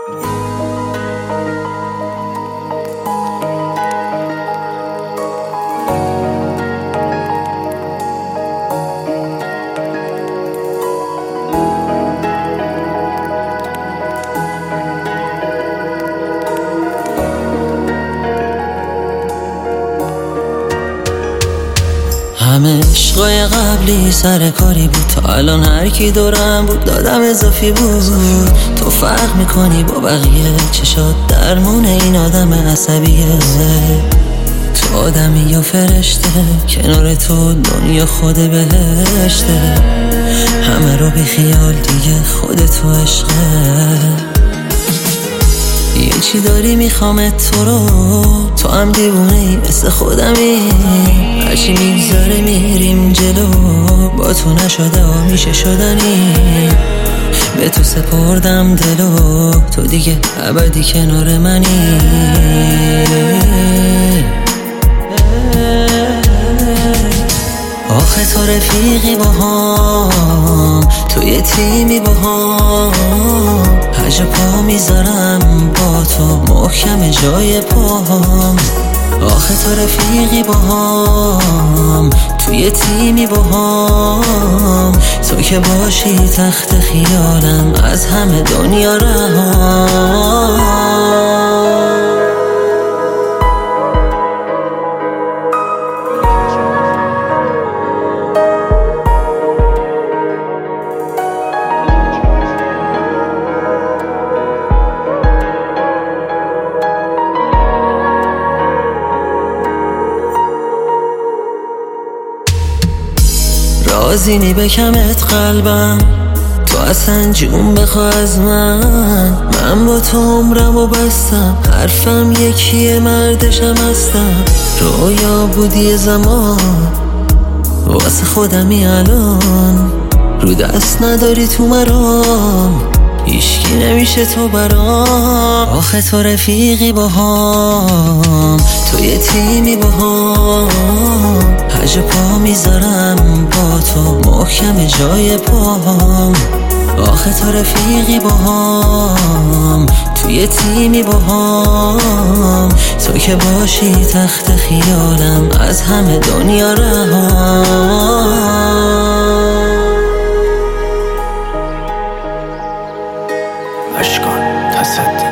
همه عشقای قبلی سر کاری بود، تا الان هر کی دورم بود دادم اضافی بود. تو فرق میکنی با بقیه، چشات درمون این آدم عصبیه. تو آدمی یا فرشته، کنار تو دنیا خود بهشته. همه رو بی خیال دیگه، خودتو عشقه. یه چی داری میخوامت تو رو، تو هم دیوونه ای مثل خودمی. هرچی میگذاره میریم جلو، با تو نشده و میشه شدنی. به تو سپردم دلو، تو دیگه ابدی کنار منی. آخه تو رفیقی با هم، تو یه تیمی با هم. هر جا پا میذارم با تو محکم جای پاهم. آخه تو رفیقی با هم، تو یه تیمی با هم. تو که باشی تخت خیالم، از همه دنیا رهام. رازی بکمت قلبم، تو اصلا جون بخوا از من با تو عمرم و بستم. حرفم یکیه مردشم هستم. رویا بودی زمان واسه خودمی، الان رو دست نداری تو مرام. هیچکی نمیشه تو برام. آخه تو رفیقی با هم، تو یه تیمی با هم. هر جا پا میذارم با تو محکم جای پاهم. آخه تو رفیقی با هم، تو یه تیمی با هم. تو که باشی تخت خیالم، از همه دنیا رهام. اشکان تصدی